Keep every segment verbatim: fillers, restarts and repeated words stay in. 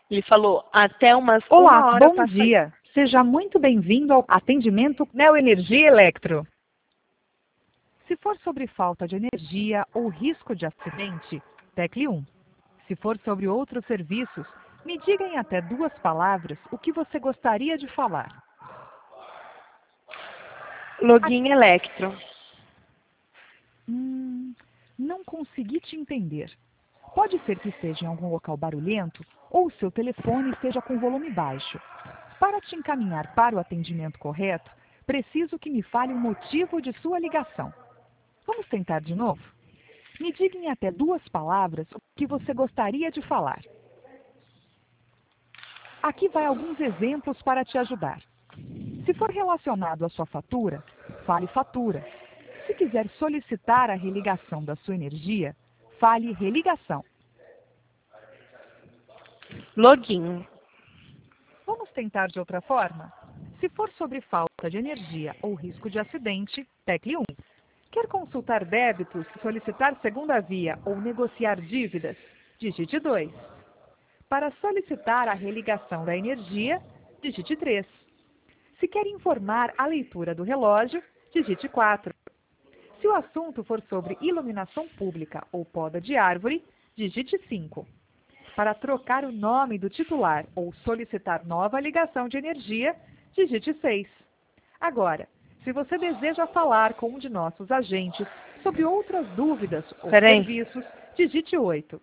Ele falou até umas uma Olá, hora bom passa- dia. Seja muito bem-vindo ao atendimento Neoenergia Electro. Se for sobre falta de energia ou risco de acidente, tecle um. Se for sobre outros serviços, me diga em até duas palavras o que você gostaria de falar. Login Electro. Hum, não consegui te entender. Pode ser que esteja em algum local barulhento ou seu telefone esteja com volume baixo. Para te encaminhar para o atendimento correto, preciso que me fale o motivo de sua ligação. Vamos tentar de novo? Me diga em até duas palavras o que você gostaria de falar. Aqui vai alguns exemplos para te ajudar. Se for relacionado à sua fatura, fale fatura. Se quiser solicitar a religação da sua energia, fale religação. Login. Vamos tentar de outra forma? Se for sobre falta de energia ou risco de acidente, tecle um. Quer consultar débitos, solicitar segunda via ou negociar dívidas? Digite dois. Para solicitar a religação da energia, digite três. Se quer informar a leitura do relógio, digite quatro. Se o assunto for sobre iluminação pública ou poda de árvore, digite cinco. Para trocar o nome do titular ou solicitar nova ligação de energia, digite seis. Agora, se você deseja falar com um de nossos agentes sobre outras dúvidas ou Peraí. serviços, digite oito.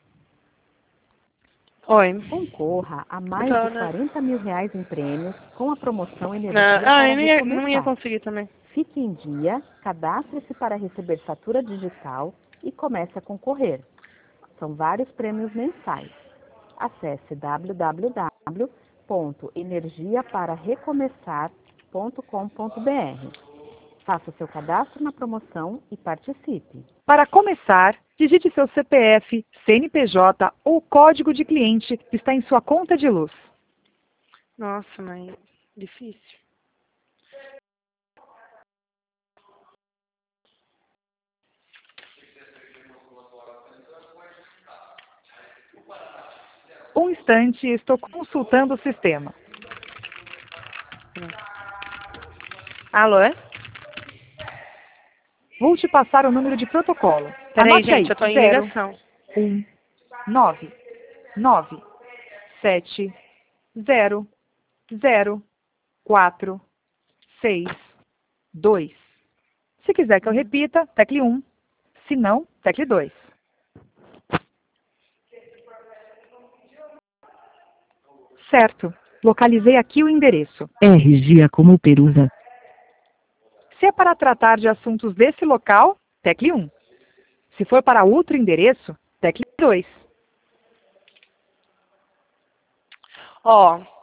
Oi. Concorra a mais Então, de né? quarenta mil reais em prêmios com a promoção Energia Não, ah, para eu não ia, Recomeçar. não ia conseguir também. Fique em dia, cadastre-se para receber fatura digital e comece a concorrer. São vários prêmios mensais. Acesse w w w ponto energia para recomeçar ponto com ponto b r. Faça o seu cadastro na promoção e participe. Para começar, digite seu C P F, C N P J ou código de cliente que está em sua conta de luz. Nossa, mas difícil. Um instante, estou consultando o sistema. Alô, é? Vou te passar o número de protocolo. Peraí, Anote gente, aí. eu tô em zero, ligação. um, nove, nove, sete, zero, zero, quatro, seis, dois. Se quiser que eu repita, tecle um. Se não, tecle dois. Certo. Localizei aqui o endereço. R G como Perusa. Se é para tratar de assuntos desse local, tecle um. Se for para outro endereço, tecle dois. Ó,